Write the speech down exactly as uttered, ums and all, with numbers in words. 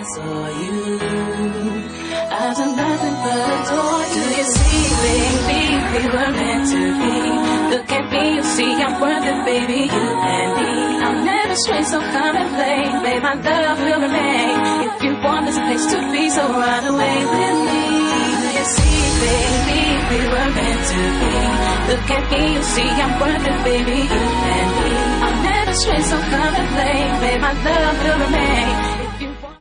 saw you, I've done nothing but adore you. Do you see, baby, we were meant to be. Look at me, you see I'm worth it, baby, you and me. I'll never stray, so come and play, babe, my love will remain. If you want this place to be, so run away with me. Do you see, baby, we were meant to be. Look at me, you see I'm worth it, baby, you and me. I'll never stray, so come and play, babe, my love will remain.